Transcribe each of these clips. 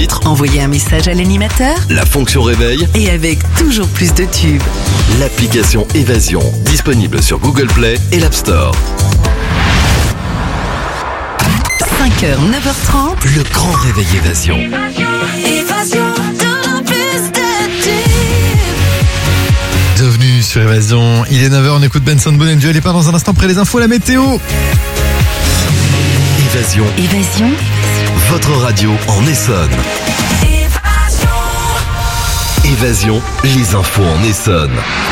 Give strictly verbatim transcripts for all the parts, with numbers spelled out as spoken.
titre, envoyez un message à l'animateur la fonction réveil, et avec toujours plus de tubes. l'application Évasion, disponible sur Google Play et l'App Store. cinq heures, neuf heures trente, Le grand réveil Évasion. Évasion de la piste de tubes. Bienvenue sur Évasion, il est neuf heures, on écoute Benson Boone and Joel et pas dans un instant après les infos, la météo. Évasion, Évasion, votre radio en Essonne. Évasion, les infos en Essonne.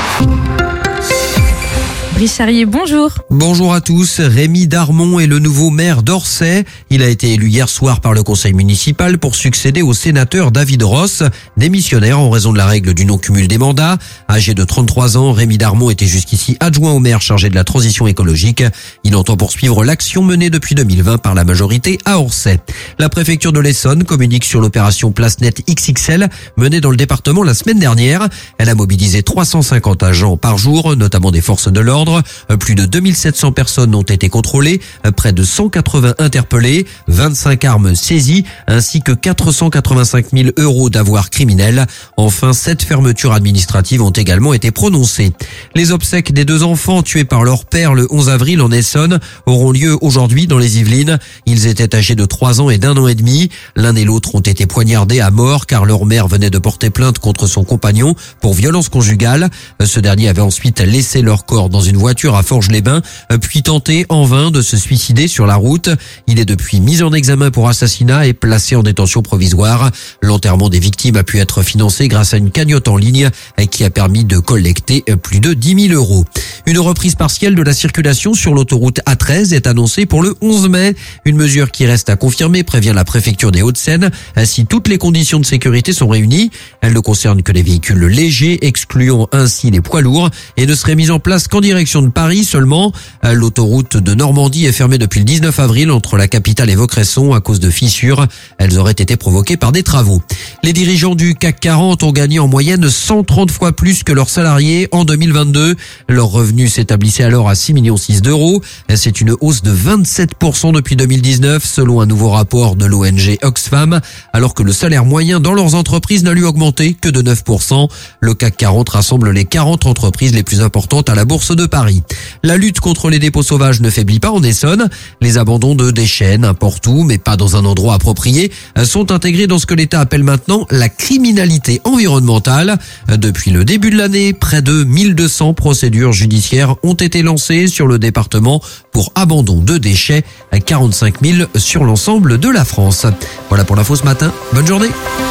Brice Charrier, bonjour. Bonjour à tous, Rémi Darmon est le nouveau maire d'Orsay. Il a été élu hier soir par le conseil municipal pour succéder au sénateur David Ross, démissionnaire en raison de la règle du non-cumul des mandats. Âgé de trente-trois ans, Rémi Darmon était jusqu'ici adjoint au maire chargé de la transition écologique. Il entend poursuivre l'action menée depuis deux mille vingt par la majorité à Orsay. La préfecture de l'Essonne communique sur l'opération Place Net X X L menée dans le département la semaine dernière. Elle a mobilisé trois cent cinquante agents par jour, notamment des forces de l'ordre. Plus de deux mille sept cents personnes ont été contrôlées, près de cent quatre-vingts interpellés, vingt-cinq armes saisies, ainsi que quatre cent quatre-vingt-cinq mille euros d'avoirs criminels. Enfin, sept fermetures administratives ont également été prononcées. Les obsèques des deux enfants tués par leur père le onze avril en Essonne auront lieu aujourd'hui dans les Yvelines. Ils étaient âgés de trois ans et d'un an et demi. L'un et l'autre ont été poignardés à mort car leur mère venait de porter plainte contre son compagnon pour violence conjugale. Ce dernier avait ensuite laissé leur corps dans une voiture à Forges-les-Bains, puis tenté en vain de se suicider sur la route. Il est depuis mis en examen pour assassinat et placé en détention provisoire. L'enterrement des victimes a pu être financé grâce à une cagnotte en ligne qui a permis de collecter plus de dix mille euros. Une reprise partielle de la circulation sur l'autoroute A treize est annoncée pour le onze mai. Une mesure qui reste à confirmer, prévient la préfecture des Hauts-de-Seine. Si toutes les conditions de sécurité sont réunies, elle ne concerne que les véhicules légers, excluant ainsi les poids lourds, et ne serait mise en place qu'en direction de Paris seulement. L'autoroute de Normandie est fermée depuis le dix-neuf avril entre la capitale et Vaucresson à cause de fissures. Elles auraient été provoquées par des travaux. Les dirigeants du C A C quarante ont gagné en moyenne cent trente fois plus que leurs salariés en deux mille vingt-deux. Leur revenu s'établissait alors à six virgule six millions d'euros. C'est une hausse de vingt-sept pour cent depuis deux mille dix-neuf selon un nouveau rapport de l'O N G Oxfam, alors que le salaire moyen dans leurs entreprises n'a lui augmenté que de neuf pour cent. Le C A C quarante rassemble les quarante entreprises les plus importantes à la bourse de Paris. La lutte contre les dépôts sauvages ne faiblit pas en Essonne. Les abandons de déchets n'importe où, mais pas dans un endroit approprié, sont intégrés dans ce que l'État appelle maintenant la criminalité environnementale. Depuis le début de l'année, près de mille deux cents procédures judiciaires ont été lancées sur le département pour abandon de déchets, quarante-cinq mille sur l'ensemble de la France. Voilà pour l'info ce matin. Bonne journée.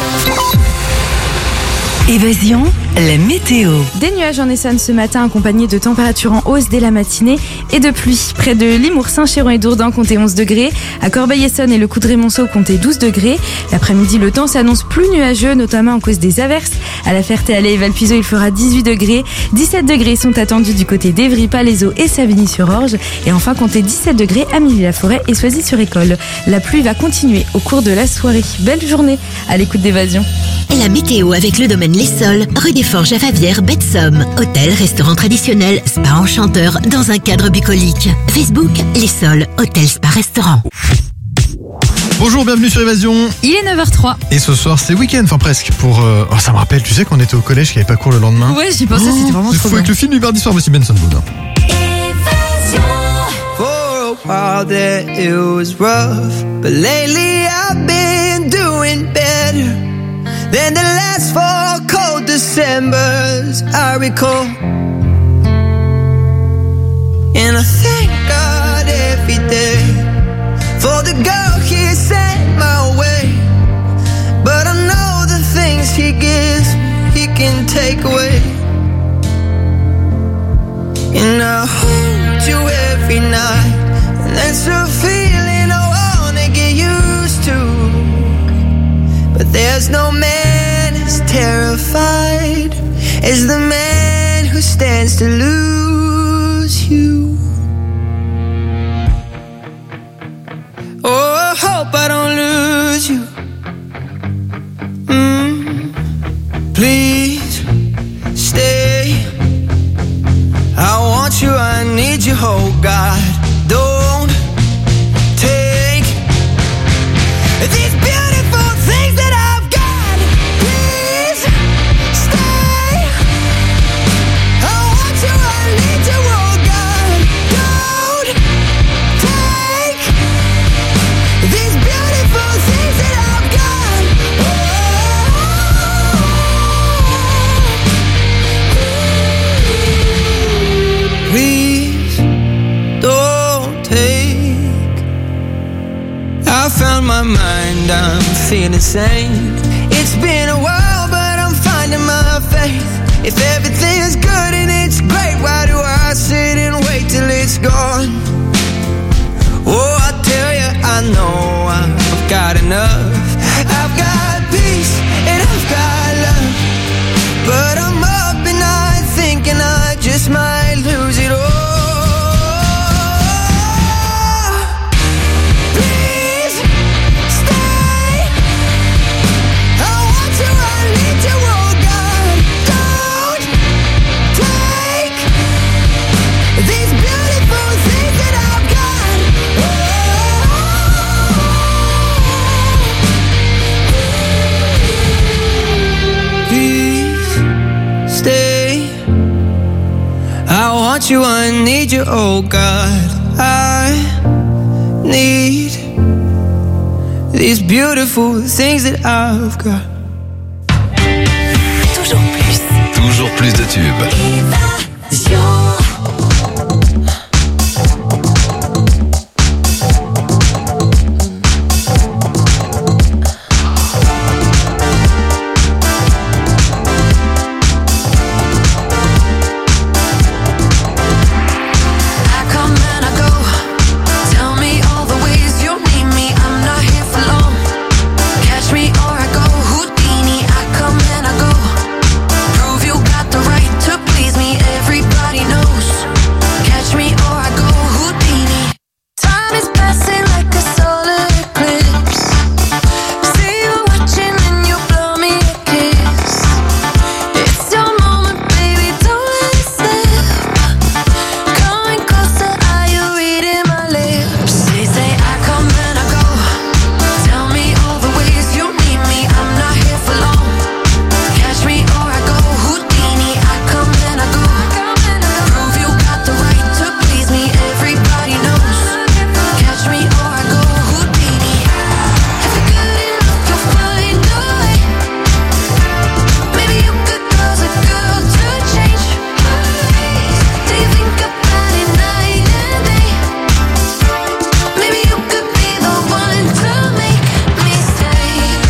Évasion, la météo. Des nuages en Essonne ce matin accompagnés de températures en hausse dès la matinée et de pluie. Près de Limours, Saint-Chéron et Dourdan comptait onze degrés. À Corbeil-Essonne et le Coudray-Monceau comptait douze degrés. L'après-midi, le temps s'annonce plus nuageux, notamment en cause des averses. À la Ferté-Alais et Valpuiseau, il fera dix-huit degrés. dix-sept degrés sont attendus du côté d'Évry, Palaiseau et Savigny-sur-Orge. Et enfin, comptez dix-sept degrés à Milly-la-Forêt et Soisy-sur-École. La pluie va continuer au cours de la soirée. Belle journée à l'écoute d'Évasion. La météo avec le domaine Les Sols, rue des Forges à Favière, Baie-de-Somme. Hôtel, restaurant traditionnel, spa enchanteur dans un cadre bucolique. Facebook, Les Sols, hôtel, spa, restaurant. Bonjour, bienvenue sur Évasion. Il est neuf heures trois. Et ce soir, c'est week-end, enfin presque. Pour, euh... oh, ça me rappelle, tu sais qu'on était au collège, qu'il n'y avait pas cours le lendemain. Ouais, j'y pensais, c'était vraiment C'est trop fou bien. avec le film du mardi soir, voici Benson Boone. For a while there it was rough, but lately I've been doing better than the last four cold Decembers I recall. And I thank God every day for the girl He sent my way. But I know the things He gives He can take away. And I hold you every night, and that's a feeling I wanna get used to. But there's no man as terrified as the man who stands to lose you. Oh, I hope I don't lose you. Mm, please stay. I want you, I need you, oh God. Don't take these beautiful things that I insane. It's been a while, but I'm finding my faith. If everything's good and it's great, why do I sit and wait till it's gone? Oh, I tell you, I know I've got enough. I've got peace and I've got love, but I'm up at night thinking I just might lose it all. Please stay. I want you, I need you, oh God. Don't take these beautiful things that I've got. Please stay. I want you, I need you, oh God. I need these beautiful things that I've got. Toujours plus. Toujours plus de tubes. Évasion. I come and I go. Tell me all the ways you need me. I'm not here for long. Catch me or I go Houdini. I come and I go. Prove you got the right to please me. Everybody knows. Catch me or I go Houdini. Time is passing like a solar eclipse. See you watching and you blow me a kiss. It's your moment, baby, don't let it slip. Coming closer, are you reading my lips? They say I come and I go. Tell me all the ways you need me. I'm not here for long. Catch me or I go Houdini. I come and I go. Prove you got the right to please me. Everybody knows. Catch me or I go Houdini. If you're good enough, you'll find a way. Maybe you could cause a girl to change. Do you think about it night and day? Maybe you could be the one to make me stay.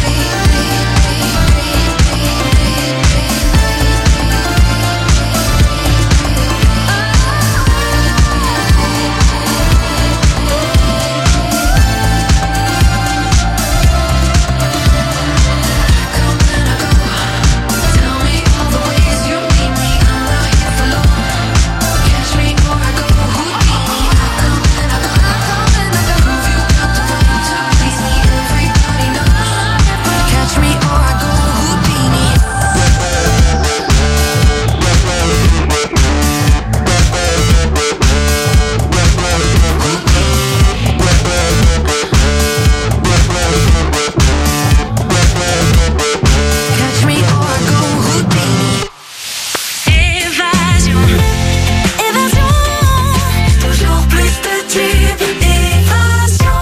Come and I go. Tell me all the ways you need me. I'm not here for long. Catch me or I go Houdini. I come and I go. Prove you got the right to please me. Everybody knows. Catch me or I go Houdini. Catch me or I go Houdini. Évasion. Évasion. Toujours plus de tubes. Évasion.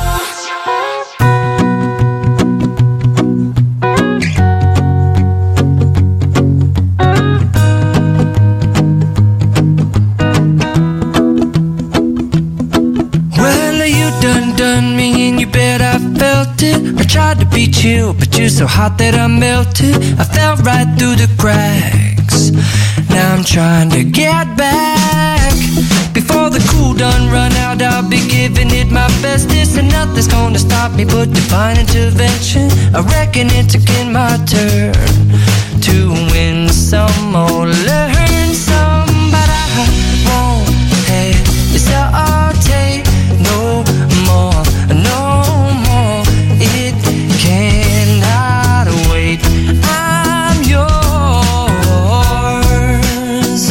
Well, you done done me and you bet I felt it. I tried to beat you, but you're so hot that I melted. I fell right through the cracks. Now I'm trying to get back. Before the cool done run out, I'll be giving it my bestest. And nothing's gonna stop me but divine intervention. I reckon it's again my turn to win some or learn some. But I won't hesitate no more, no more. It cannot wait. I'm yours.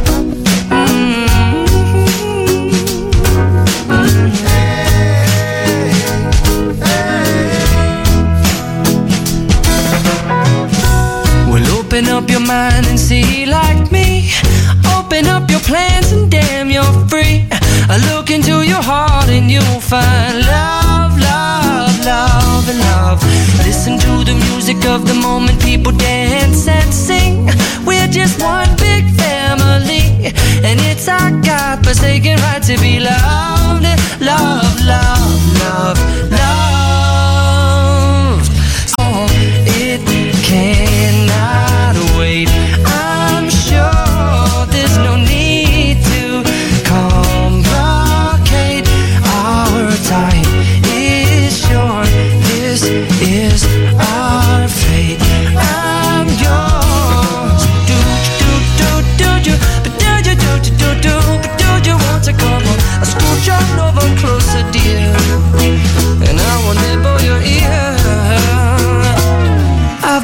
Well, open up your mind and see like me. Open up your plans and damn, you're free. I look into your heart and you'll find love, love, love, and love. Listen to the music of the moment, people dance and sing. We're just one big family, and it's our God-forsaken right to be loved, love, love, love, loved. Oh,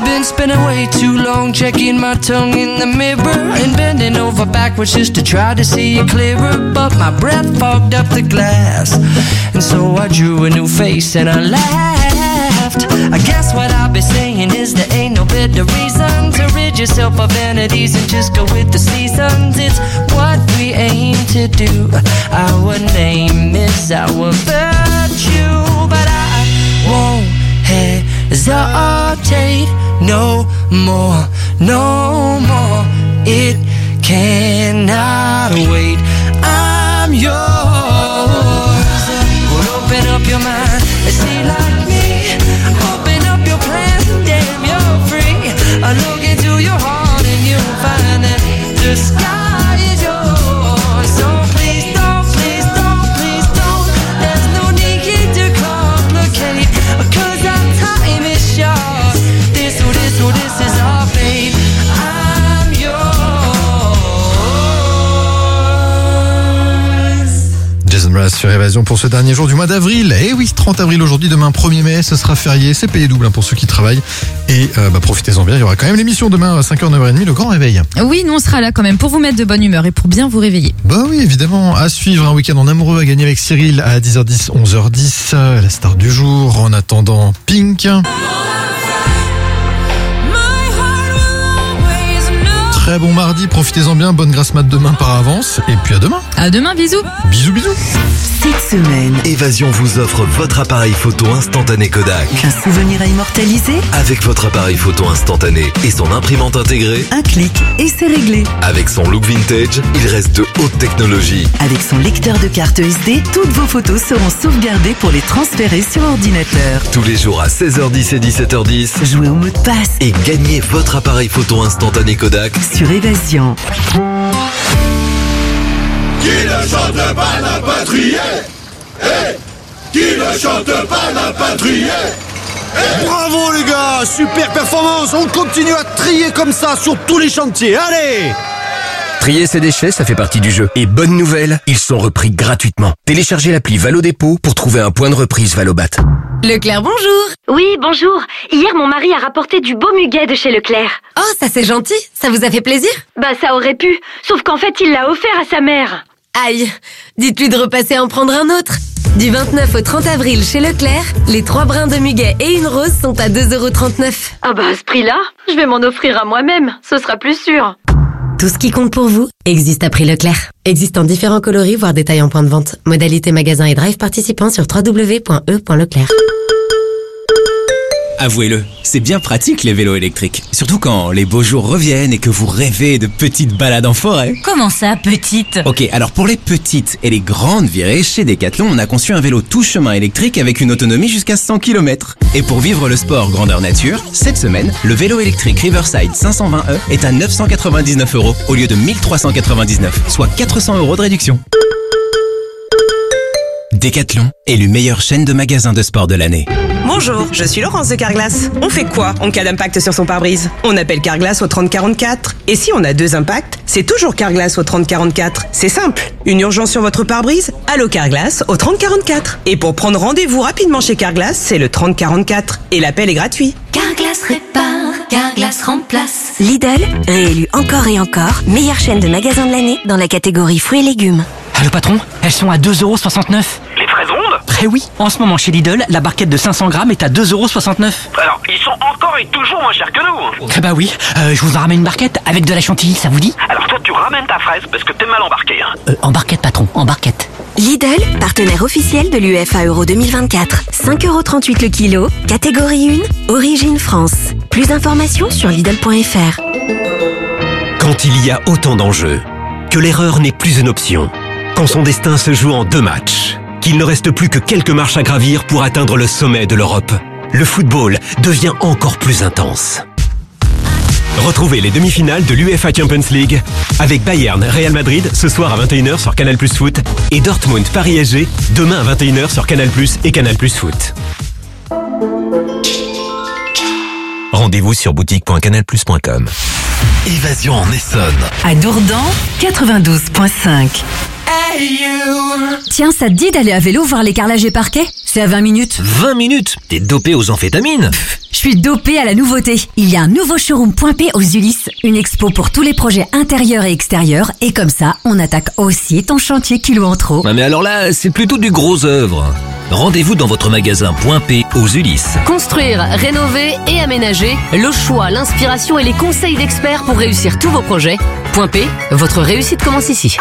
I've been spending way too long checking my tongue in the mirror and bending over backwards just to try to see it clearer. But my breath fogged up the glass, and so I drew a new face and I laughed. I guess what I've been saying is there ain't no better reason to rid yourself of vanities and just go with the seasons. It's what we aim to do. Our name is our virtue, but I won't hesitate no more, no more. It cannot wait. I'm yours. Well, open up your mind and see like me. Open up your plans and damn, you're free. I look into your heart and you'll find that the sky is yours. So please don't, please don't, please don't. There's no need to complicate, 'cause our time is short. This, oh, this, oh, this is our fate. I'm yours. Jason Mraz sur Évasion pour ce dernier jour du mois d'avril. Et oui, trente avril aujourd'hui, demain premier mai, ce sera férié, c'est payé double hein, pour ceux qui travaillent. Et euh, bah, profitez-en bien, il y aura quand même l'émission demain à cinq heures, neuf heures trente, le grand réveil. Oui, nous on sera là quand même pour vous mettre de bonne humeur et pour bien vous réveiller. Bah oui, évidemment, à suivre un week-end en amoureux à gagner avec Cyril à dix heures dix, onze heures dix, la star du jour. En attendant, Pink. Très bon mardi, profitez-en bien, bonne grasse mat demain par avance. Et puis à demain. À demain, bisous. Bisous, bisous. Cette semaine, Évasion vous offre votre appareil photo instantané Kodak. un souvenir à immortaliser, Avec votre appareil photo instantané et son imprimante intégrée, un clic et c'est réglé. avec son look vintage, il reste de haute technologie. Avec son lecteur de carte S D, toutes vos photos seront sauvegardées pour les transférer sur ordinateur. Tous les jours à seize heures dix et dix-sept heures dix. Jouez au mot de passe Et gagnez votre appareil photo instantané Kodak. sur Évasion. Qui ne chante pas la patrie? Eh, qui ne chante pas la patrie? Bravo les gars, super performance. On continue à trier comme ça sur tous les chantiers. Allez! Trier ses déchets, ça fait partie du jeu. Et bonne nouvelle, ils sont repris gratuitement. Téléchargez l'appli Valo Dépôt pour trouver un point de reprise Valobat. Leclerc, bonjour. Oui, bonjour. Hier, mon mari a rapporté du beau muguet de chez Leclerc. Oh, ça c'est gentil. Ça vous a fait plaisir? Bah, ça aurait pu. Sauf qu'en fait, il l'a offert à sa mère. Aïe, dites-lui de repasser en prendre un autre. Du vingt-neuf au trente avril chez Leclerc, les trois brins de muguet et une rose sont à deux euros trente-neuf. Ah bah, à ce prix-là, je vais m'en offrir à moi-même. Ce sera plus sûr. Tout ce qui compte pour vous existe à prix Leclerc. Existe en différents coloris, voire détails en point de vente. Modalité magasin et drive participants sur w w w point e point leclerc. Avouez-le, c'est bien pratique les vélos électriques. Surtout quand les beaux jours reviennent et que vous rêvez de petites balades en forêt. Comment ça, petite? Ok, alors pour les petites et les grandes virées, chez Decathlon, on a conçu un vélo tout chemin électrique avec une autonomie jusqu'à cent kilomètres. Et pour vivre le sport grandeur nature, cette semaine, le vélo électrique Riverside cinq cent vingt E est à neuf cent quatre-vingt-dix-neuf euros au lieu de mille trois cent quatre-vingt-dix-neuf, soit quatre cents euros de réduction. Decathlon, élu meilleure chaîne de magasins de sport de l'année. Bonjour, je suis Laurence de Carglass. On fait quoi en cas d'impact sur son pare-brise? On appelle Carglass au trente quarante-quatre. Et si on a deux impacts, c'est toujours Carglass au trente quarante-quatre. C'est simple. Une urgence sur votre pare-brise? Allô Carglass au trente quarante-quatre. Et pour prendre rendez-vous rapidement chez Carglass, c'est le trente quarante-quatre. Et l'appel est gratuit. Carglass répare, Carglass remplace. Lidl, réélu encore et encore, meilleure chaîne de magasins de l'année dans la catégorie fruits et légumes. Allô patron, elles sont à deux euros soixante-neuf. Les fraises rondes? Eh oui, en ce moment chez Lidl, la barquette de cinq cents grammes est à deux euros soixante-neuf. Alors, ils sont encore et toujours moins chers que nous. Eh bah oui, euh, je vous en ramène une barquette avec de la chantilly, ça vous dit? Alors toi, tu ramènes ta fraise parce que t'es mal embarqué. Hein. Euh, en barquette patron, en barquette. Lidl, partenaire officiel de l'U F A Euro deux mille vingt-quatre. cinq euros trente-huit le kilo, catégorie un, origine France. Plus d'informations sur Lidl point F R. Quand il y a autant d'enjeux, que l'erreur n'est plus une option, quand son destin se joue en deux matchs, qu'il ne reste plus que quelques marches à gravir pour atteindre le sommet de l'Europe, le football devient encore plus intense. Retrouvez les demi-finales de l'U E F A Champions League avec Bayern Real Madrid ce soir à vingt et une heures sur Canal Plus Foot et Dortmund Paris S G demain à vingt et une heures sur Canal Plus et Canal Plus Foot. Rendez-vous sur boutique point canal plus point com. Évasion en Essonne. À Dourdan, quatre-vingt-douze virgule cinq. Tiens, ça te dit d'aller à vélo voir les carrelages et parquets ? C'est à vingt minutes. vingt minutes ? T'es dopé aux amphétamines ? Je suis dopée à la nouveauté. Il y a un nouveau showroom Point P aux Ulysses. Une expo pour tous les projets intérieurs et extérieurs. Et comme ça, on attaque aussi ton chantier kilo en trop. Ah mais alors là, c'est plutôt du gros œuvre. Rendez-vous dans votre magasin Point P aux Ulysses. Construire, rénover et aménager, le choix, l'inspiration et les conseils d'experts pour réussir tous vos projets. Point P, votre réussite commence ici.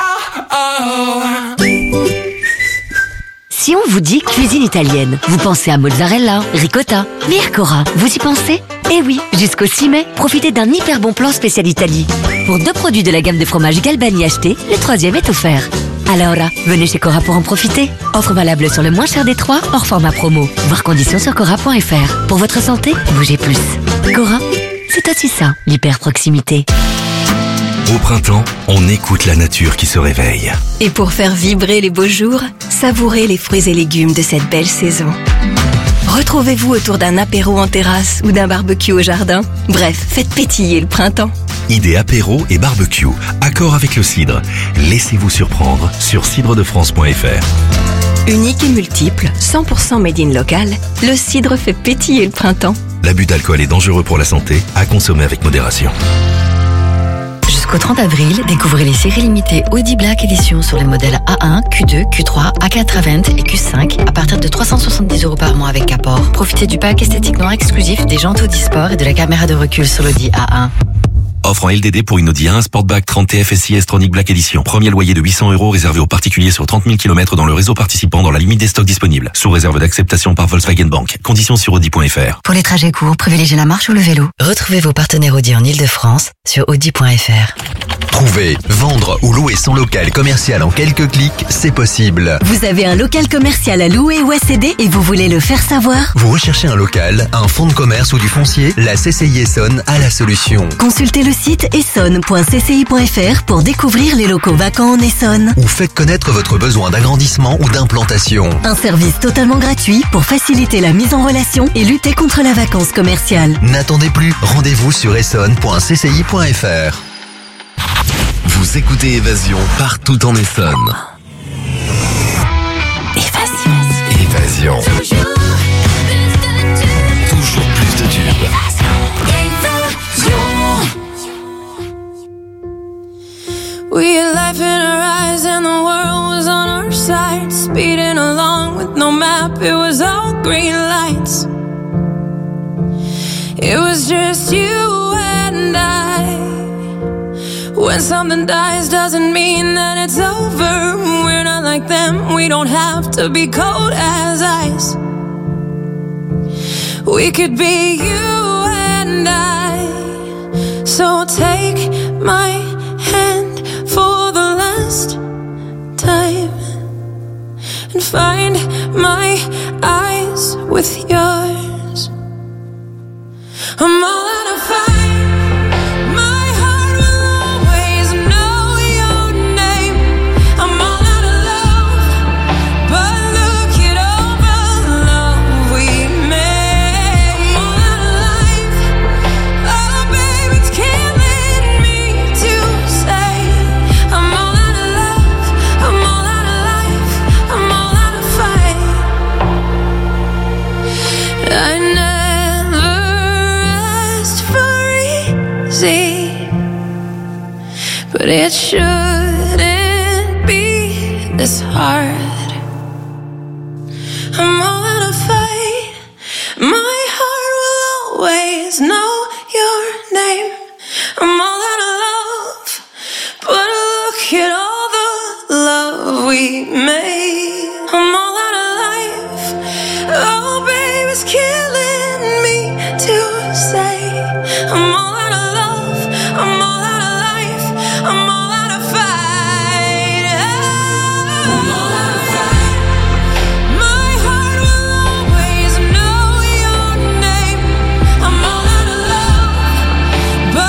Si on vous dit cuisine italienne, vous pensez à mozzarella, ricotta. Mais Cora, vous y pensez ? Eh oui, jusqu'au six mai, profitez d'un hyper bon plan spécial Italie. Pour deux produits de la gamme de fromage Galbani achetés, le troisième est offert. Alors, venez chez Cora pour en profiter. Offre valable sur le moins cher des trois, hors format promo. Voir conditions sur cora point f r. Pour votre santé, bougez plus. Cora, c'est aussi ça, l'hyper proximité. Au printemps, on écoute la nature qui se réveille. Et pour faire vibrer les beaux jours, savourez les fruits et légumes de cette belle saison. Retrouvez-vous autour d'un apéro en terrasse ou d'un barbecue au jardin. Bref, faites pétiller le printemps. Idée apéro et barbecue, accord avec le cidre. Laissez-vous surprendre sur cidre de france point f r. Unique et multiple, cent pour cent made in local, le cidre fait pétiller le printemps. L'abus d'alcool est dangereux pour la santé, à consommer avec modération. Jusqu'au trente avril, découvrez les séries limitées Audi Black Edition sur les modèles A un, Q deux, Q trois, A quatre A vingt et Q cinq à partir de trois cent soixante-dix euros par mois avec apport. Profitez du pack esthétique noir exclusif, des jantes Audi Sport et de la caméra de recul sur l'Audi A un. Offre en L D D pour une Audi A un Sportback trente T F S I S-Tronic Black Edition. Premier loyer de huit cents euros réservé aux particuliers sur trente mille kilomètres dans le réseau participant dans la limite des stocks disponibles. Sous réserve d'acceptation par Volkswagen Bank. Conditions sur audi point f r. Pour les trajets courts, privilégiez la marche ou le vélo. Retrouvez vos partenaires Audi en Ile-de-France sur audi point f r. Trouver, vendre ou louer son local commercial en quelques clics, c'est possible. Vous avez un local commercial à louer ou à céder et vous voulez le faire savoir ? Vous recherchez un local, un fonds de commerce ou du foncier ? La C C I Essonne a la solution. Consultez le site essonne point c c i point f r pour découvrir les locaux vacants en Essonne. Ou faites connaître votre besoin d'agrandissement ou d'implantation. Un service totalement gratuit pour faciliter la mise en relation et lutter contre la vacance commerciale. N'attendez plus, rendez-vous sur essonne point c c i point f r. Vous écoutez Évasion partout en Essonne. Évasion. Évasion. Toujours plus de tubes. We had life in our eyes and the world was on our side. Speeding along with no map, it was all green lights. It was just you and I. When something dies doesn't mean that it's over. We're not like them, we don't have to be cold as ice. We could be you and I. So take my hand for the last time and find my eyes with yours. I'm all out of fight. But it shouldn't be this hard. I'm all out of fight. My heart will always know your name. I'm all out of love, but look at all the love we made. I'm all out of life. Oh, baby, it's killing me to say I'm all out of love. I'm all out of life. I'm all out of fight. I'm all out of fight. My heart will always know your name. I'm all out of love,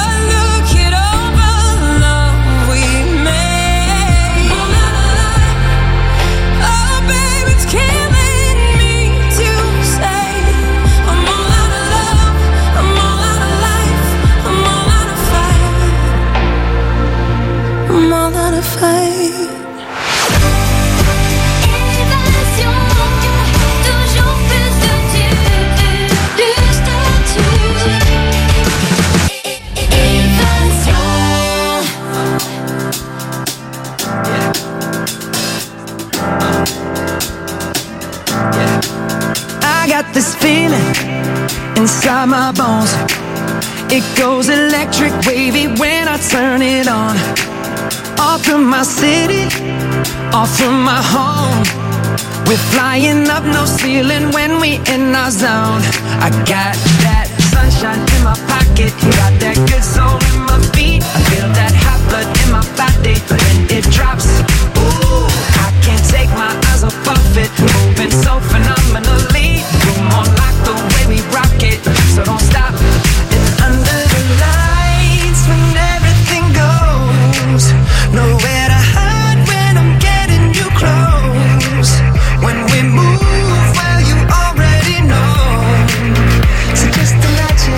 inside my bones. It goes electric wavy when I turn it on. Off from my city, off from my home. We're flying up, no ceiling when we in our zone. I got that sunshine in my pocket, got that good soul in my feet. I feel that hot blood in my body when it drops. Ooh, I can't take my eyes off of it, moving so phenomenally. Room on lock the way we rock it, so don't stop. And under the lights when everything goes, nowhere to hide when I'm getting you close. When we move, well, you already know. So just imagine.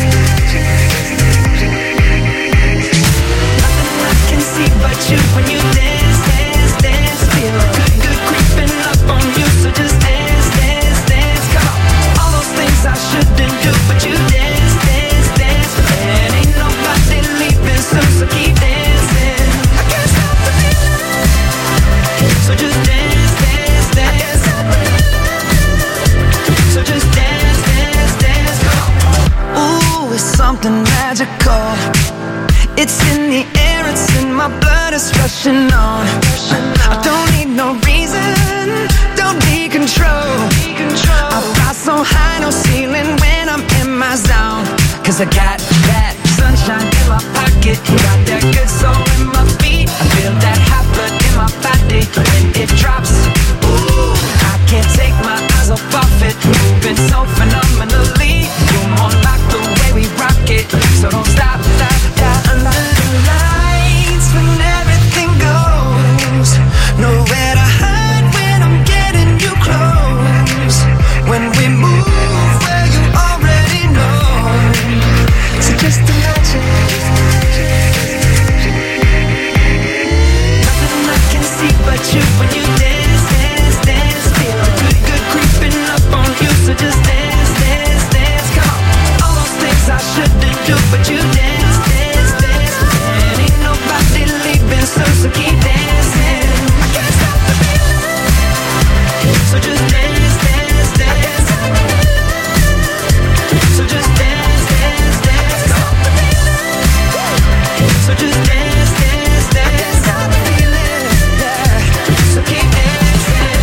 Nothing I can see but you when you dance, dance, dance. Feel good, good creeping up on you. So just dance, dance, dance. Come on. All those things I shouldn't do, but you dance, dance, dance. And ain't nobody leaving soon, so keep dancing. I can't stop the feeling. So just dance, dance, dance. So just dance, dance, dance. Ooh, it's something magical. It's in the air, it's in my blood, it's rushing on. I don't need no reason, don't need control. I fly so high, no ceiling when I'm in my zone. Cause I got that sunshine in my pocket, got that good soul in my feet. I feel that hot blood in my body when it drops. Ooh, I can't take my eyes off of it, moving so phenomenally. You're more like the way we rock it, so don't stop, stop, stop. Under the lights when everything goes, nowhere to hide when I'm getting you close. When we move, well, you already know. So just imagine. Nothing I can see but you when you dance, dance, dance. Feel good, good creeping up on you. So just dance, dance, dance. Come on. All those things I shouldn't do, but you dance, dance, dance. And ain't nobody leaving soon, so keep dancing. I can't stop the feeling. So just dance, dance, dance. So just dance, dance, dance. Stop the feeling. So just dance, dance, dance. Stop the feeling. Yeah. So keep dancing.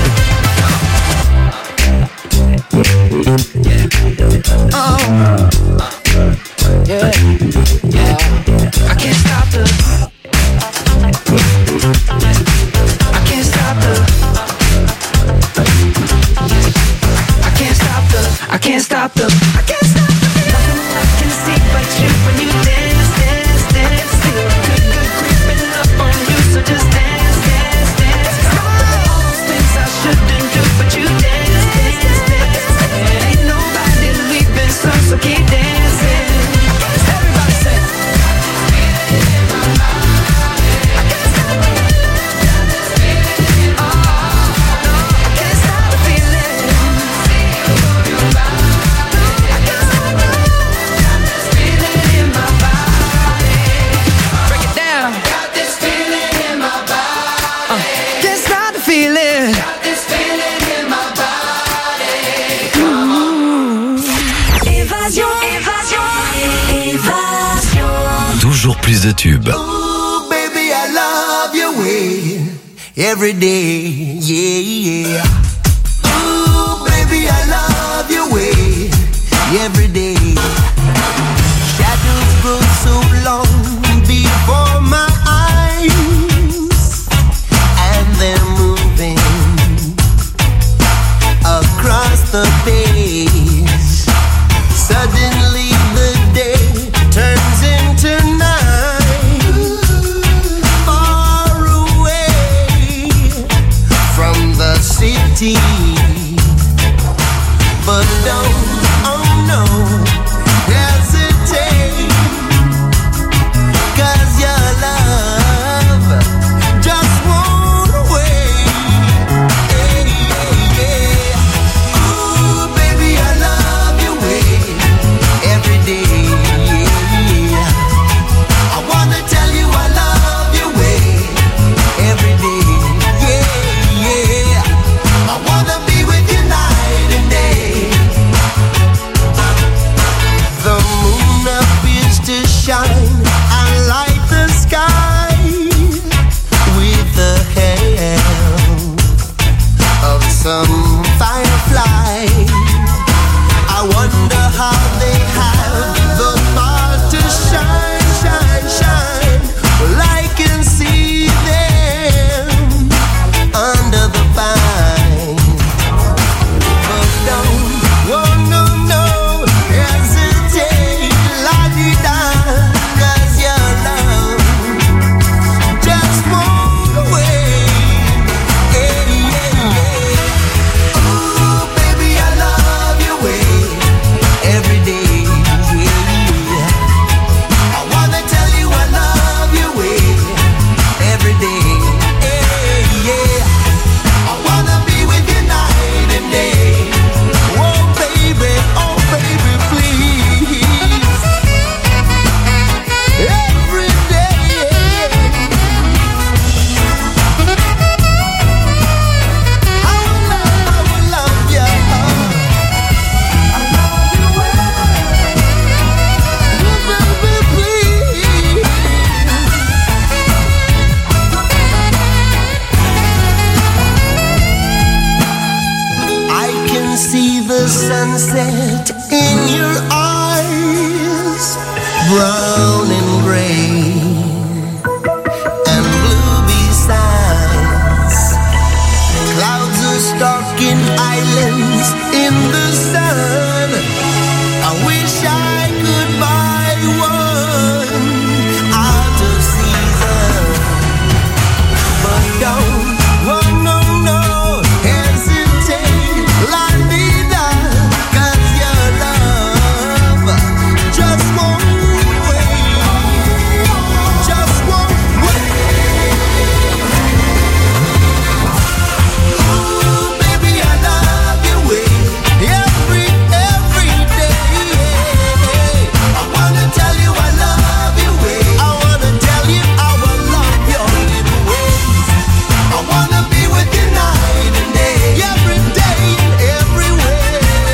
Oh. Yeah. Yeah. I can't stop the. I can't stop the. I can't stop the. I can't stop the. I can't stop the. Nothing I can see but you when you dance, dance, dance. Feel good, good creeping up on you. So just dance, dance, dance. All those things I shouldn't do, but you dance, dance, dance. And ain't nobody leaving soon, so keep dancing. Everybody say. Toujours plus de tubes. Ooh, baby, I love your way every day, yeah, yeah. Ooh, baby, I love your way every day. Shadows grow so long before my eyes, and they're moving across the page. Suddenly the day turns into night, far away from the city. But don't, oh no, shine and light the sky with the help of some firefly. I wonder how they have the heart to shine, shine, shine. Well, I can see them under the pine. But don't, oh no, no, hesitate, la-di-da, 'cause your love just won't away. Yeah, yeah, yeah. Ooh, baby, I love your way every day. Yeah. I wanna tell you I love your way every day. Yeah, yeah. I wanna be with you night and day. Oh baby, oh baby, please. Every day. I will love, I will love you. I love you well. Oh baby, please. I can see the sunset in your eyes, brown and gray and blue besides. Clouds are stalking islands in the sun. I wish I could buy one out of season. But don't, oh no, no, hesitate, la-di-da, 'cause your love just won't wait, just won't wait. Ooh, baby, I love your way every, every day. I wanna tell you I love your way. I wanna tell you I will love your little ways. I wanna be with you night and day, every day and every way.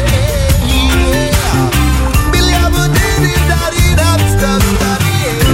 Yeah. Billy, I'm a diddy, daddy, that's the daddy.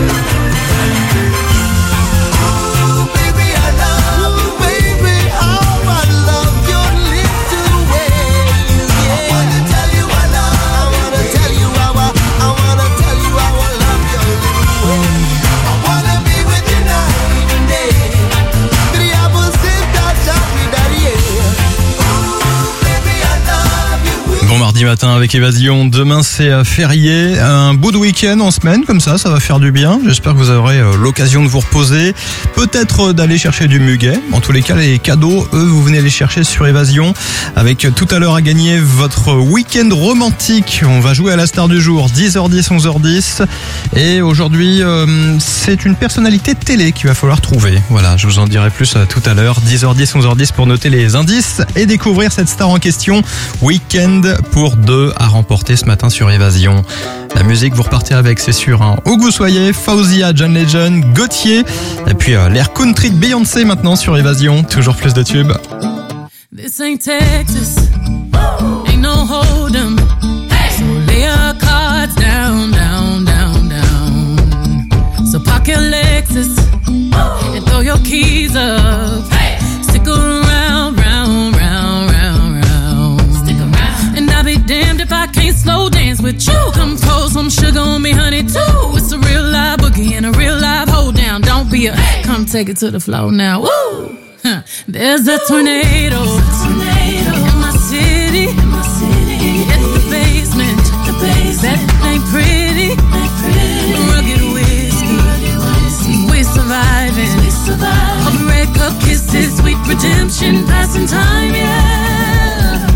Ooh, baby, I love you, baby. How I love your little ways. Yeah. I wanna tell you I love. I wanna tell you how I. I wanna tell you how I love your little ways. I wanna be with you night and day. Billy, I'm a sister, daddy, daddy. Ooh, baby, I love you. Bon mardi matin avec Évasion, demain c'est euh, férié, un bout de week-end en semaine comme ça, ça va faire du bien. J'espère que vous aurez euh, l'occasion de vous reposer, peut-être euh, d'aller chercher du muguet. En tous les cas, les cadeaux, eux, vous venez les chercher sur Évasion avec euh, tout à l'heure à gagner votre week-end romantique. On va jouer à la star du jour, dix heures dix, onze heures dix. Et aujourd'hui, euh, c'est une personnalité télé qu'il va falloir trouver. Voilà, je vous en dirai plus euh, tout à l'heure, dix heures dix, onze heures dix pour noter les indices et découvrir cette star en question. Week-end pour deux à remporter ce matin sur Évasion. La musique, vous repartez avec, c'est sûr, hein. Où que vous soyez, Fauzia, John Legend, Gauthier, et puis euh, l'air country de Beyoncé maintenant sur Évasion. Toujours plus de tubes. This ain't Texas, ain't no hold 'em. So lay your cards down, down, down, down. So park your Lexus and throw your keys up. Stick around, round, round, round, round. Stick around. And I'll be damned if I can't slow dance with you. Come pour some sugar on me, honey, too. It's a real live boogie and a real live hold down. Don't be a, come take it to the floor now. Woo! Huh. There's a tornado, in my city, in my city. At the basement, the basement. That ain't pretty, ain't pretty. Rugged whiskey, we surviving. We surviving. A breakup kisses, sweet redemption, passing time, yeah.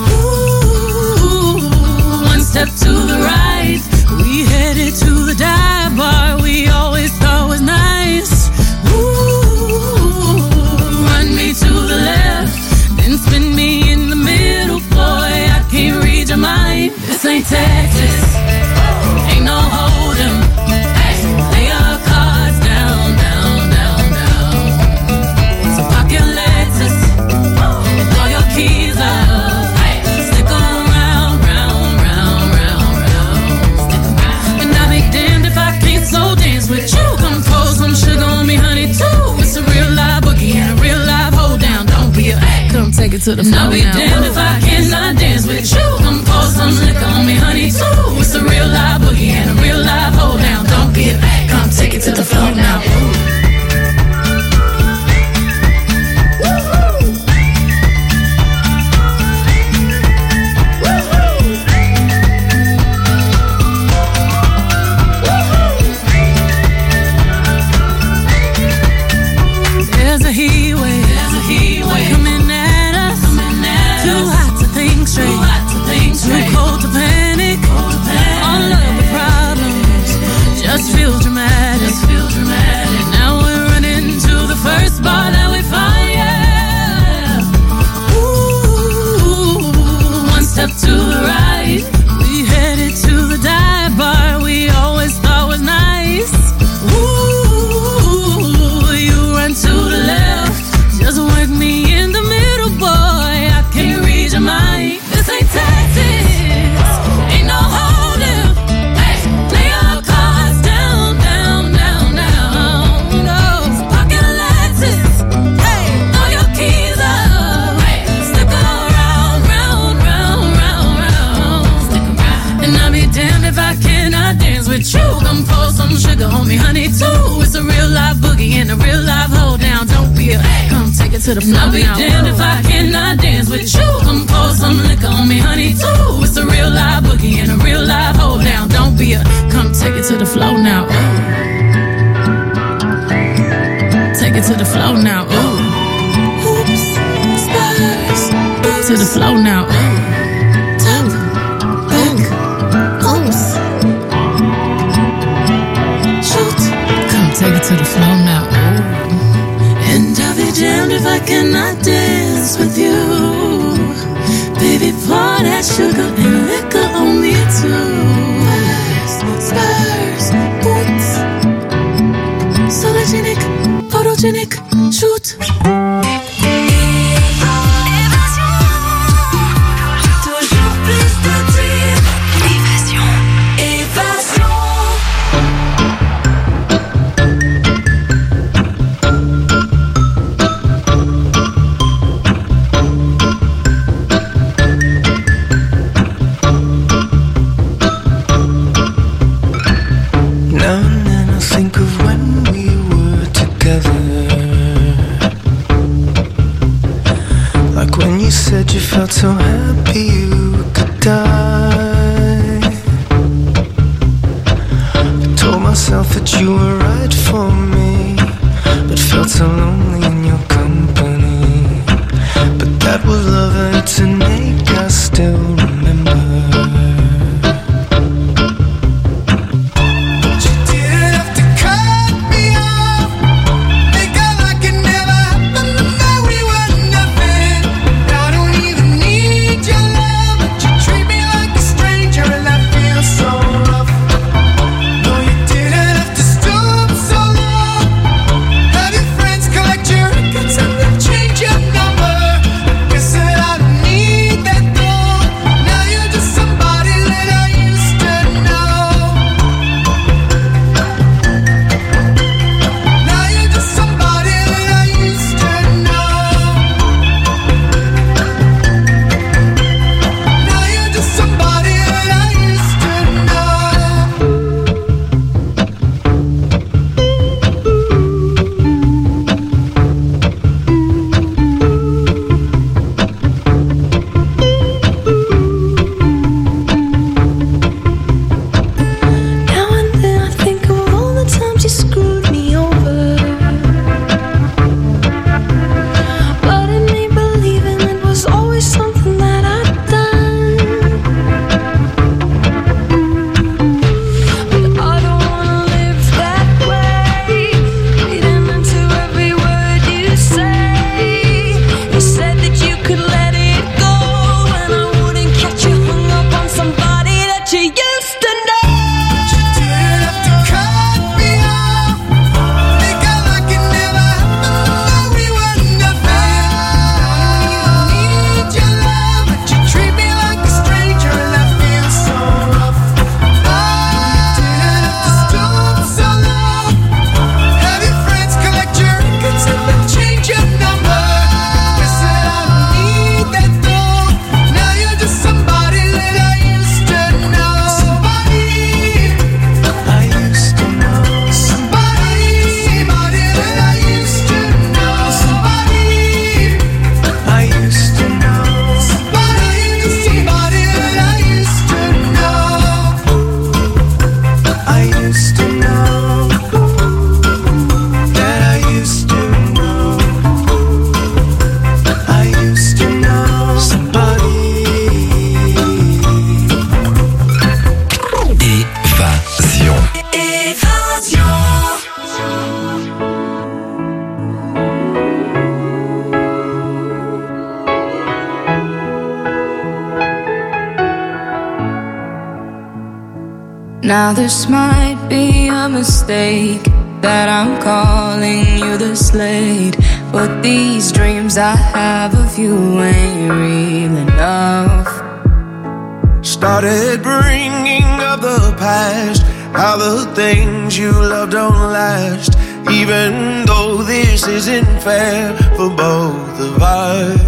Ooh, one step to the right, we headed to the dive bar we always thought was nice. Ooh, run me to the left, then spin me in the middle, boy, I can't read your mind. This ain't Texas, ain't no hold 'em. Lay your cards down, down, down, down. So park your Lexus and throw your keys up. Stick around, round, round, round, it to the floor. I'll be damned if I cannot dance with you. Come pour some liquor on me, honey, too. It's a real live boogie and a real live hold down. Don't be a back, come take it to the floor now. There's a heat wave, there's a heat wave coming at us, coming at too us. Hot to think straight, too hot to think straight, too cold to panic, cold to panic. All of the problems just feel dramatic, just feel dramatic. Now we're running to the first bar that we find, yeah. Ooh, one step to the right, we headed to the dive bar we always thought was nice. Ooh, you run to the left, just work me in the middle, boy. I can't read your mind. This ain't Texas, ain't no holding. Hey, lay your cards down, down, down, down. No, pocket Lexus. Hey, throw your keys up. Hey, stick around, round, round, round, round. Stick around. And I'll be damned if I cannot dance with you. Come pour some sugar on me, honey, too. It's a real live boogie and a real live hold down. Don't be a come take it to the floor. I'll be damned if I cannot dance with you. Come pour some liquor on me, honey, too. It's a real live boogie and a real live hold down. Don't be a come take it to the floor now. Ooh. Take it to the floor now. Ooh. Oops, spurs. To the floor now. Ooh. Top, back, oops. Shoot, come take it to the floor now. Ooh. And I'll be damned if I cannot dance with you. Baby, pour that sugar and liquor on me too. Spurs, boots, sologenic, photogenic, shoot. Toujours plus de tir. Évasion, évasion. Now and then I think of when we were together. Like when you said you felt so happy you could die. I told myself that you were right for me, but felt so lonely in your company. But that was love and it's an ache I still remember. Change your number, guess that I don't need that though. Now you're just somebody used to know, that I used to know, I used to know somebody. Évasion. Now this might be a mistake that I'm calling you the Slade, but these dreams I have of you ain't real enough. Started bringing up the past, how the things you love don't last, even though this isn't fair for both of us.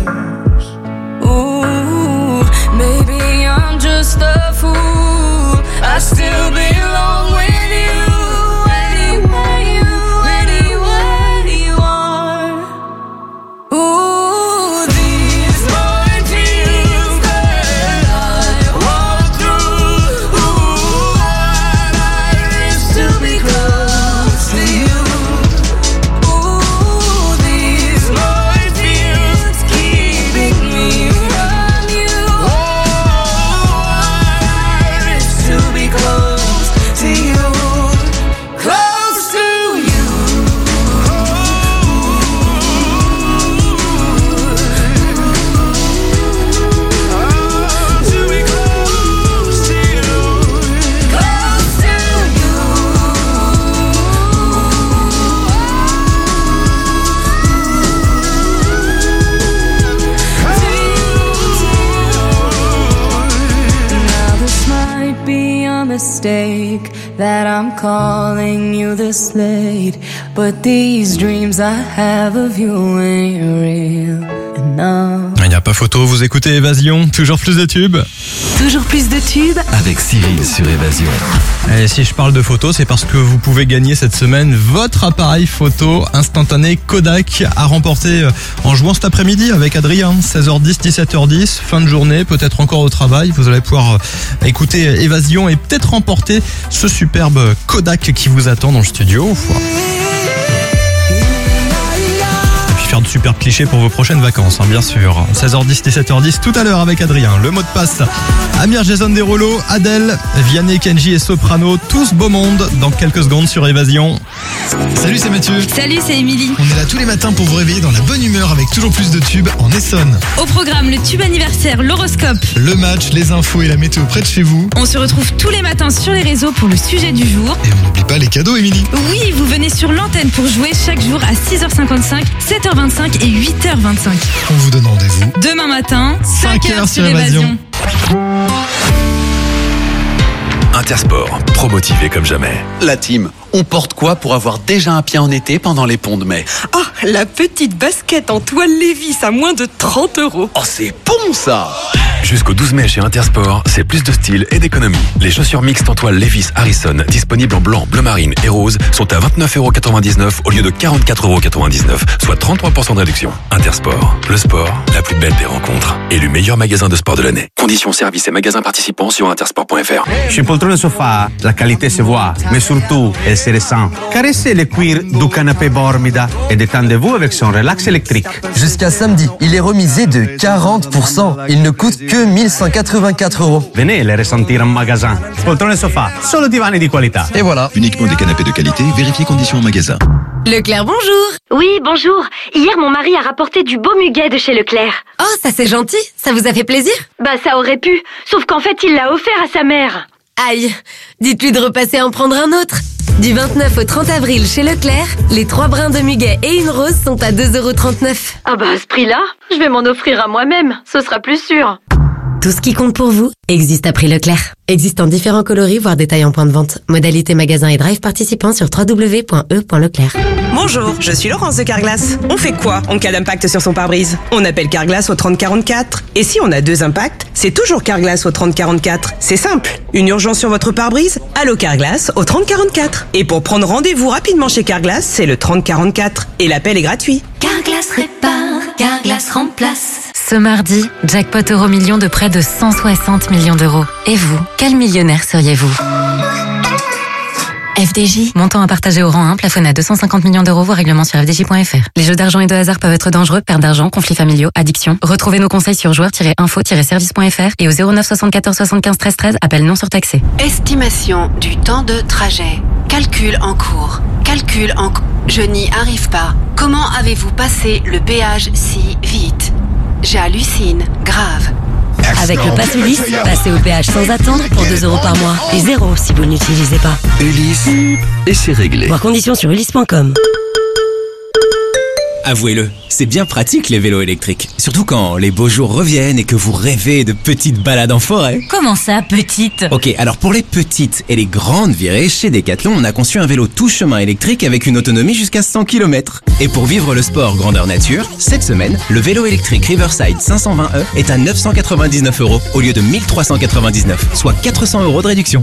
Ooh, maybe I'm just a fool, I still belong with you, anywhere you, anywhere you are. Ooh, these morning fields that I walk through, ooh, I'd, I'd risk to be close to you. Ooh, these morning fields keeping me from you. I'd risk to be close to you, close to you. To be close to you, close to you. Now this might be a mistake that I'm calling you the Slade, but these dreams I have of you ain't real enough. Il n'y a pas photo, vous écoutez Évasion, toujours plus de tubes. Toujours plus de tubes Avec Cyril sur Évasion. Et si je parle de photos, c'est parce que vous pouvez gagner cette semaine votre appareil photo instantané Kodak à remporter en jouant cet après-midi avec Adrien. seize heures dix, dix-sept heures dix, fin de journée, peut-être encore au travail. Vous allez pouvoir écouter Évasion et peut-être remporter ce superbe Kodak qui vous attend dans le studio. Faire de super clichés pour vos prochaines vacances, hein, bien sûr. seize heures dix, dix-sept heures dix, tout à l'heure avec Adrien. Le mot de passe, Amir, Jason Derulo, Adèle, Vianney, Kenji et Soprano, tous beau monde, dans quelques secondes sur Évasion. Salut, c'est Mathieu. Salut, c'est Émilie. On est là tous les matins pour vous réveiller dans la bonne humeur avec toujours plus de tubes en Essonne. Au programme, le tube anniversaire, l'horoscope. Le match, les infos et la météo près de chez vous. On se retrouve tous les matins sur les réseaux pour le sujet du jour. Et on n'oublie pas les cadeaux, Émilie. Oui, vous venez sur l'antenne pour jouer chaque jour à six heures cinquante-cinq, sept heures vingt-cinq et huit heures vingt-cinq. On vous donne rendez-vous demain matin, cinq heures sur Évasion. Intersport, pro-motivé comme jamais. La team, on porte quoi pour avoir déjà un pied en été pendant les ponts de mai? Ah, la petite basket en toile Levi's à moins de trente euros. Oh, c'est bon ça! Jusqu'au douze mai chez Intersport, c'est plus de style et d'économie. Les chaussures mixtes en toile Levi's Harrison, disponibles en blanc, bleu marine et rose, sont à vingt-neuf euros quatre-vingt-dix-neuf au lieu de quarante-quatre euros quatre-vingt-dix-neuf, soit trente-trois pour cent de réduction. Intersport, le sport, la plus belle des rencontres. Élu meilleur magasin de sport de l'année. Conditions, services et magasins participants sur intersport point f r. Chez Poltrone Sofa, la qualité se voit, mais surtout, elle se ressent. Caressez le cuir du canapé Bormida et détendez-vous avec son relax électrique. Jusqu'à samedi, il est remisé de quarante pour cent. Il ne coûte que mille cent quatre-vingt-quatre euros. Venez les ressentir en magasin. Poltrone Sofa, solo divani di qualità. Et voilà, uniquement des canapés de qualité, vérifiez conditions en magasin. Leclerc, bonjour. Oui, bonjour. Hier, mon mari a rapporté du beau muguet de chez Leclerc. Oh, ça c'est gentil. Ça vous a fait plaisir? Bah, ça aurait pu. Sauf qu'en fait, il l'a offert à sa mère. Aïe. Dites-lui de repasser en prendre un autre. Du vingt-neuf au trente avril chez Leclerc, les trois brins de muguet et une rose sont à deux euros trente-neuf. Ah bah, à ce prix-là, je vais m'en offrir à moi-même. Ce sera plus sûr. Tout ce qui compte pour vous existe à prix Leclerc. Existe en différents coloris, voire détails en point de vente. Modalité magasin et drive participants sur w w w point e point leclerc. Bonjour, je suis Laurence de Carglass. On fait quoi en cas d'impact sur son pare-brise? On appelle Carglass au trente quarante-quatre. Et si on a deux impacts, c'est toujours Carglass au trente quarante-quatre. C'est simple. Une urgence sur votre pare-brise? Allô Carglass au trente quarante-quatre. Et pour prendre rendez-vous rapidement chez Carglass, c'est le trente quarante-quatre. Et l'appel est gratuit. Carglass répare, Carglass remplace. Ce mardi, jackpot euro million de près de cent soixante millions d'euros. Et vous, quel millionnaire seriez-vous? F D J. Montant à partager au rang un, plafonné à deux cent cinquante millions d'euros, voire règlement sur f d j point f r. Les jeux d'argent et de hasard peuvent être dangereux, perte d'argent, conflits familiaux, addiction. Retrouvez nos conseils sur joueurs tiret info tiret service point f r et au zéro neuf soixante-quatorze soixante-quinze treize treize, appel non surtaxé. Estimation du temps de trajet. Calcul en cours. Calcul en cours. Je n'y arrive pas. Comment avez-vous passé le péage si vite? J'hallucine. Grave. Avec le pass Ulysse, passez au péage sans attendre pour deux euros par mois. Et zéro si vous ne l'utilisez pas. Ulysse, et c'est réglé. Voir conditions sur ulysse point com. Avouez-le, c'est bien pratique les vélos électriques. Surtout quand les beaux jours reviennent et que vous rêvez de petites balades en forêt. Comment ça, petite? Ok, alors pour les petites et les grandes virées, chez Decathlon, on a conçu un vélo tout chemin électrique avec une autonomie jusqu'à cent kilomètres. Et pour vivre le sport grandeur nature, cette semaine, le vélo électrique Riverside cinq cent vingt E est à neuf cent quatre-vingt-dix-neuf euros au lieu de mille trois cent quatre-vingt-dix-neuf, soit quatre cents euros de réduction.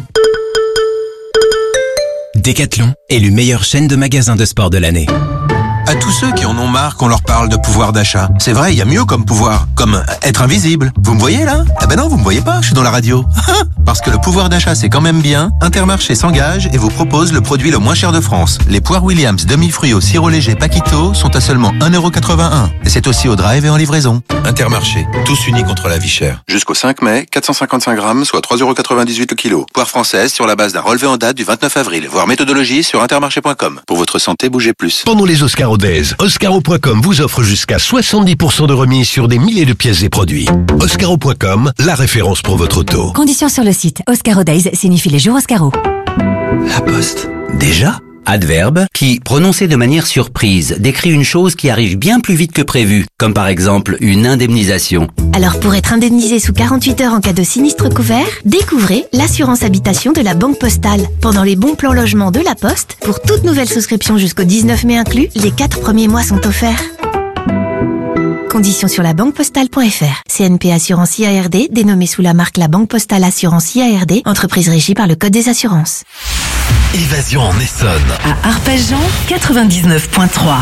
Decathlon, élu meilleure chaîne de magasins de sport de l'année. À tous ceux qui en ont marre qu'on leur parle de pouvoir d'achat. C'est vrai, il y a mieux comme pouvoir, comme être invisible. Vous me voyez là? Ah ben non, vous me voyez pas, je suis dans la radio. Parce que le pouvoir d'achat c'est quand même bien, Intermarché s'engage et vous propose le produit le moins cher de France. Les poires Williams demi-fruits au sirop léger Paquito sont à seulement un euro quatre-vingt-un. Et c'est aussi au drive et en livraison. Intermarché, tous unis contre la vie chère. Jusqu'au cinq mai, quatre cent cinquante-cinq grammes, soit trois euros quatre-vingt-dix-huit le kilo. Poire française sur la base d'un relevé en date du vingt-neuf avril. Voir méthodologie sur intermarché point com. Pour votre santé, bougez plus. Pendant les Oscars Oscaro point com vous offre jusqu'à soixante-dix pour cent de remise sur des milliers de pièces et produits. Oscaro point com, la référence pour votre auto. Conditions sur le site. Oscaro Days signifie les jours Oscaro. La Poste. Déjà? Adverbe qui, prononcé de manière surprise, décrit une chose qui arrive bien plus vite que prévu, comme par exemple une indemnisation. Alors pour être indemnisé sous quarante-huit heures en cas de sinistre couvert, découvrez l'assurance habitation de la Banque Postale. Pendant les bons plans logement de la Poste, pour toute nouvelle souscription jusqu'au dix-neuf mai inclus, les quatre premiers mois sont offerts. Conditions sur la banque postale point f r. C N P Assurance I A R D, dénommée sous la marque La Banque Postale Assurance I A R D, entreprise régie par le Code des assurances. Évasion en Essonne. À Arpajon, quatre-vingt-dix-neuf virgule trois.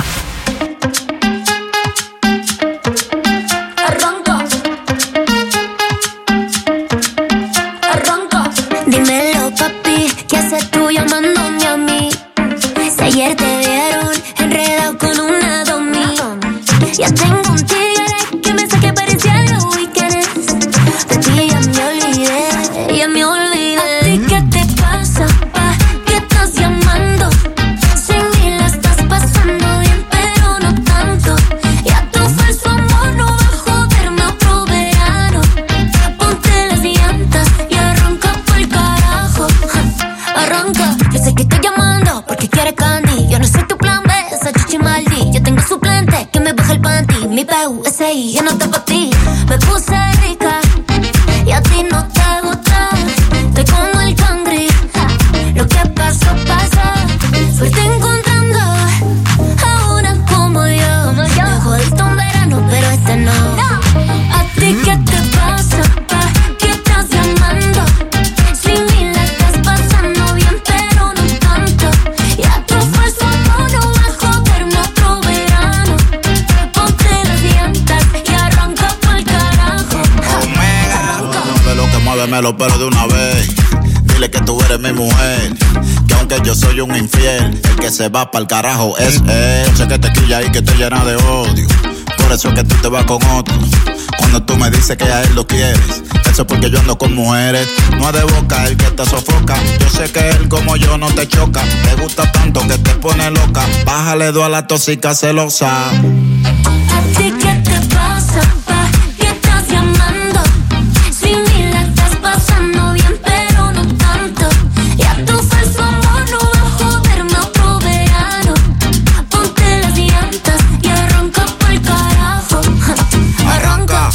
Dímelo, papi, ¿qué haces tú llamándome a mí? Si ayer te vieron enredado con una domi. Ya tengo un tigre que me saque parecía los weekends. De ti ya me olvidé, ya me olvidé. ¿A ti qué te pasa, pa? ¿Qué estás llamando? Sin mí la estás pasando bien, pero no tanto. Ya tu falso amor no va a joderme otro verano. Ponte las llantas y arranca pa'l carajo. Arranca, yo sé que estoy llamando porque quieres candy. Yo no soy tu plan B, esa chichi maldi. Yo tengo suplente que me baja el panty. Mi P U S I, yo no te pa' ti. Me puse rica y a ti no te gusta. Estoy como el cangri. Lo que pasó, pasó. Suerte encontrando a una como yo. Me jodiste un verano, pero este no. A ti qué te pasa, pa? ¿Qué estás llamando? Sin mí la estás pasando bien, pero no tanto. Y a tu falso amor no va a joderme otro verano. Ponte las llantas y arranca pa'l carajo. De lo que mueve lo pero de una vez. Dile que tú eres mi mujer, que aunque yo soy un infiel, el que se va pa'l carajo es él. Sé que te quilla y que te llena de odio, por eso es que tú te vas con otro. Cuando tú me dices que a él lo quieres, eso es porque yo ando con mujeres. No es de boca el que te sofoca, yo sé que él como yo no te choca. Te gusta tanto que te pone loca, bájale dos a la tóxica celosa. ¿A ti qué te pasa, pa? ¿Qué estás llamando? Sin mí la estás pasando bien, pero no tanto. Y a tu falso amor no va a joderme otro verano. Ponte las llantas y arranca pa'l carajo. Arranca.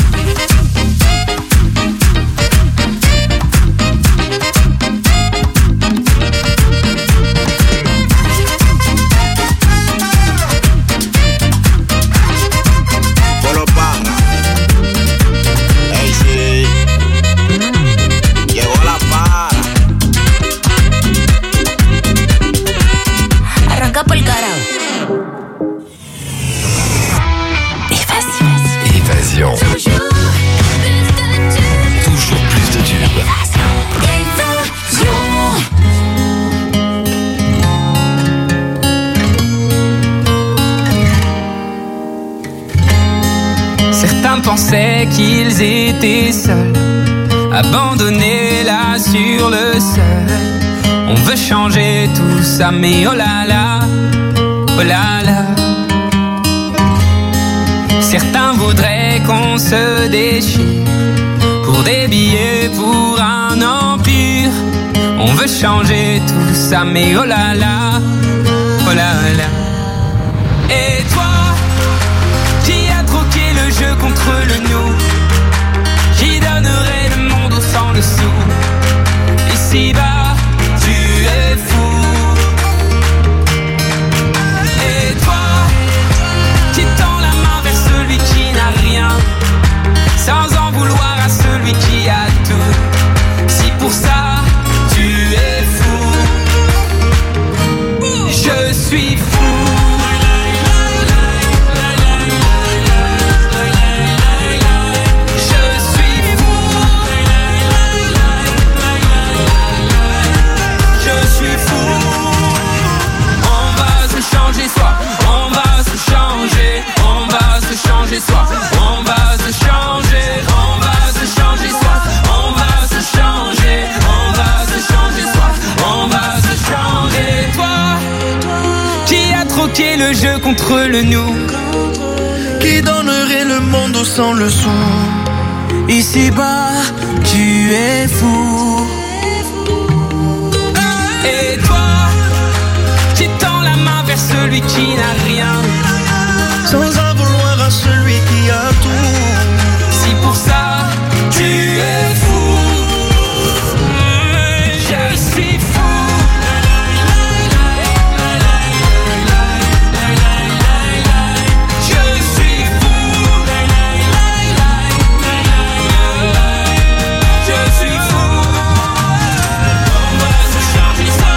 Certains pensaient qu'ils étaient seuls, abandonnés là sur le sol. On veut changer tout ça, mais oh là là, oh là là. Certains voudraient qu'on se déchire pour des billets, pour un empire. On veut changer tout ça, mais oh là là, oh là là. Et toi, qui a troqué le jeu contre le nous, qui donnerait le monde au sang le sou. Ici-bas, tu es fou. Et toi, qui tend la main vers celui qui n'a rien, sans en vouloir à celui qui a tout. Si pour ça, tu es fou, je suis fou. On va se changer, on va se changer soi. On va se changer, on va se changer soi. On va se changer, on va se changer soi. On va se changer. Toi, qui a troqué le jeu contre le nous, qui donnerait le monde au sang le son. Ici-bas, tu es fou. Et toi, qui tend la main vers celui qui n'a rien, sans en vouloir à celui qui a tout. Si pour ça tu es fou, je suis fou. Je suis fou. Je suis fou. On va se changer ça.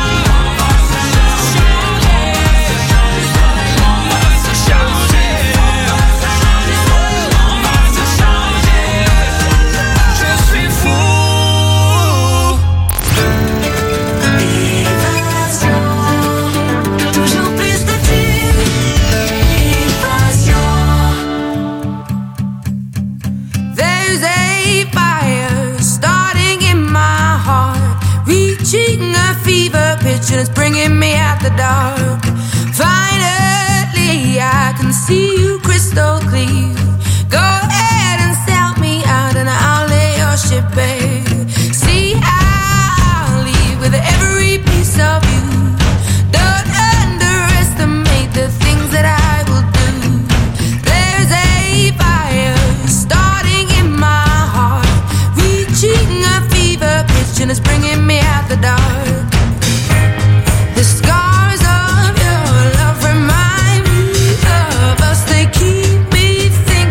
And it's bringing me out the dark. Finally, I can see you crystal clear. Go ahead and sell me out and I'll lay your ship bare. See, I'll leave with every piece of you. Don't underestimate the things that I will do. There's a fire starting in my heart, reaching a fever pitch and it's bringing me out the dark. The scars of your love remind me of us. They keep me thinking.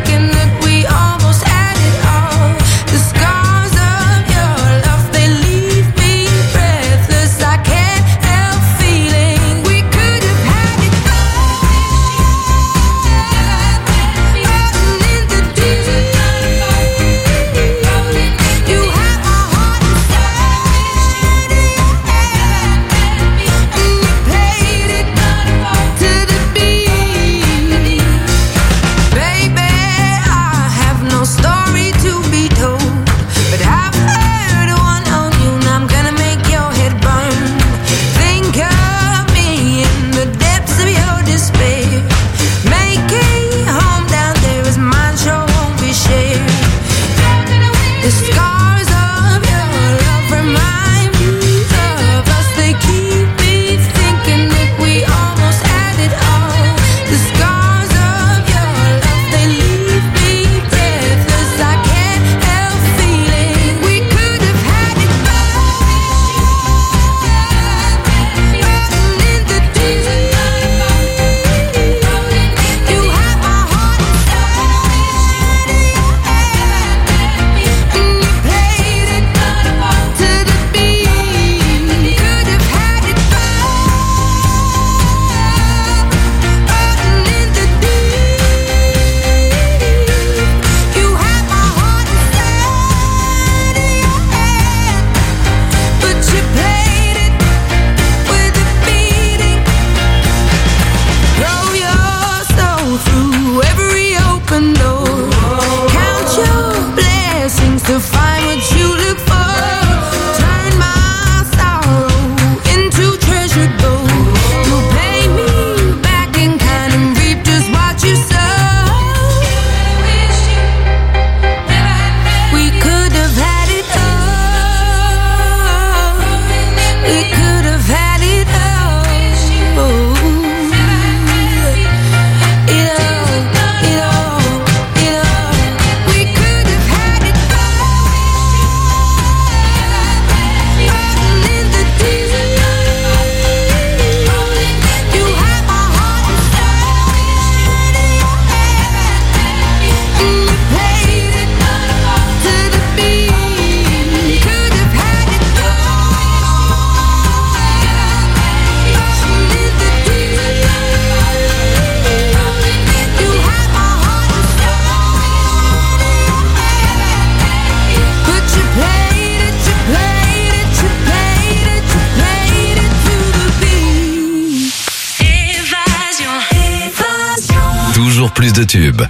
plus de tubes.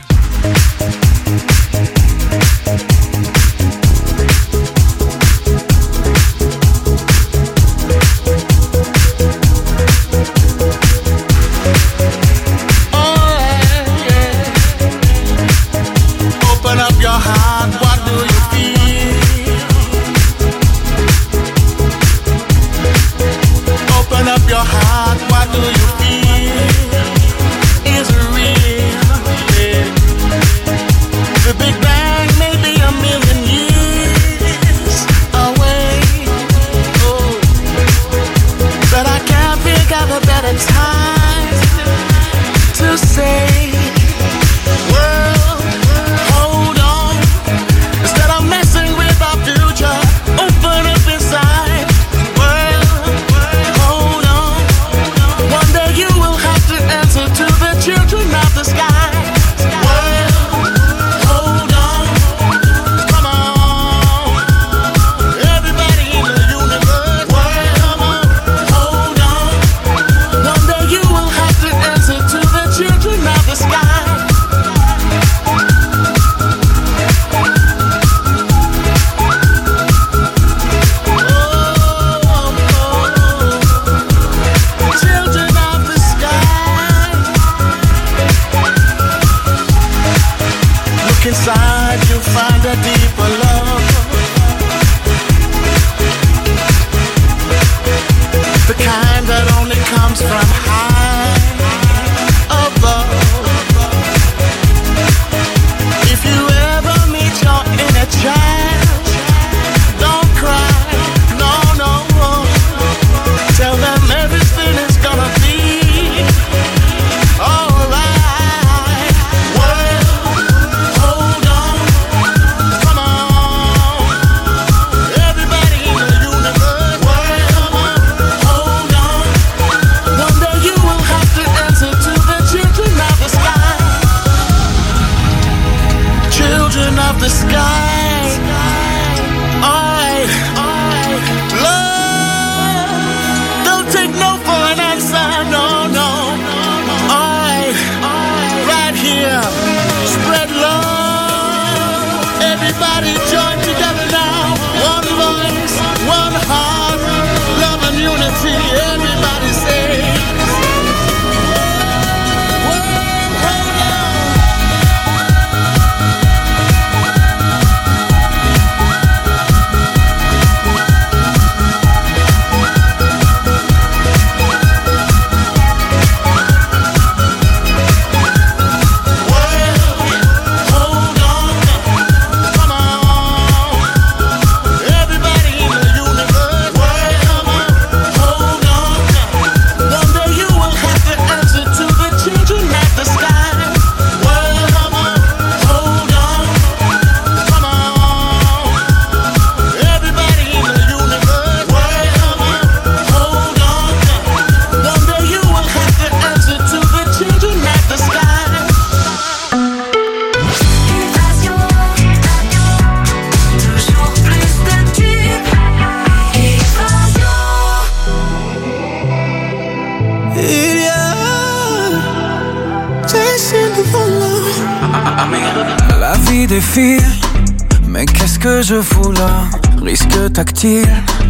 La vie défile, mais qu'est-ce que je fous là? Risque tactile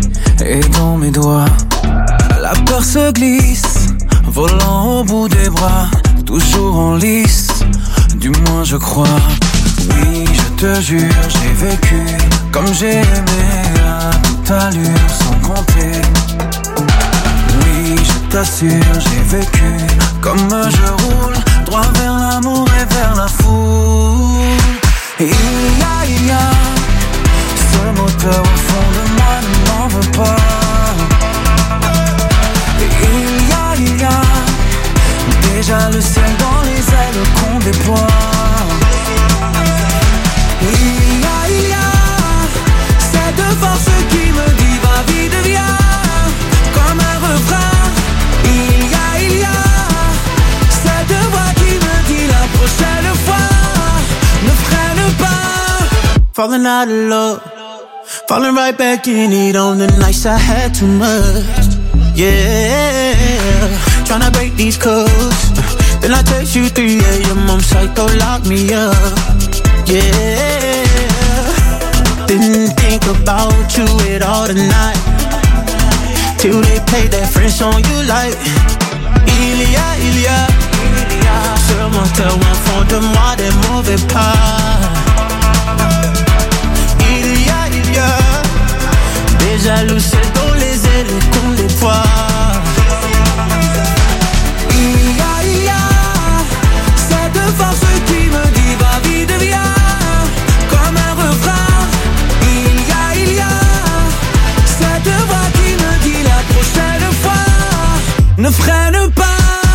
et dans mes doigts. La peur se glisse, volant au bout des bras, toujours en lice, du moins je crois. Oui, je te jure, j'ai vécu comme j'ai aimé à toute allure sans compter. Oui, je t'assure, j'ai vécu comme je roule, droit vers l'amour et vers la foule. Il y a, il y a ce moteur au fond de moi ne m'en veut pas. Il y a, il y a déjà le ciel dans les ailes qu'on déploie. Il y a, il y a cette force qui me dit va vite viens, comme un refrain. Il y a, il y a cette voix qui me dit la prochaine fois ne freine pas. Falling out of love, falling right back in it on the nights I had too much. Yeah, tryna break these codes, Then I text you three a.m. I'm psycho, lock me up. Yeah. Didn't think about you at all tonight. Till they played that French song you like. Il y a, il y a ce menteur au fond de moi des mauvais pas. Il y a, il y a des jaloux, c'est dans les ailes qu'on les voit. Il y a, il y a cette force qui me dit va vite, viens, comme un refrain. Il y a, il y a cette voix qui me dit la prochaine fois ne freine pas.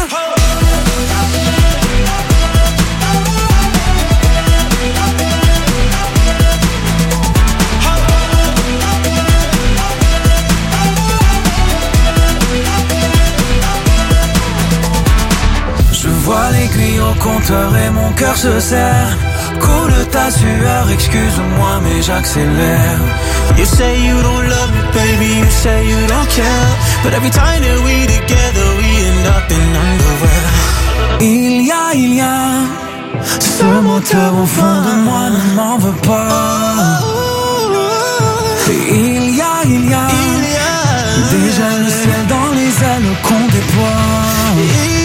Je vois l'aiguille au compteur et mon cœur se serre. Coule ta sueur, excuse-moi mais j'accélère. You say you don't love me, baby, you say you don't care. But every time that we together, we end up in underwear. Il y a, il y a ce menteur au fond de moi, ne m'en veux pas. Il y a, il y a déjà le ciel dans les ailes qu'on déploie.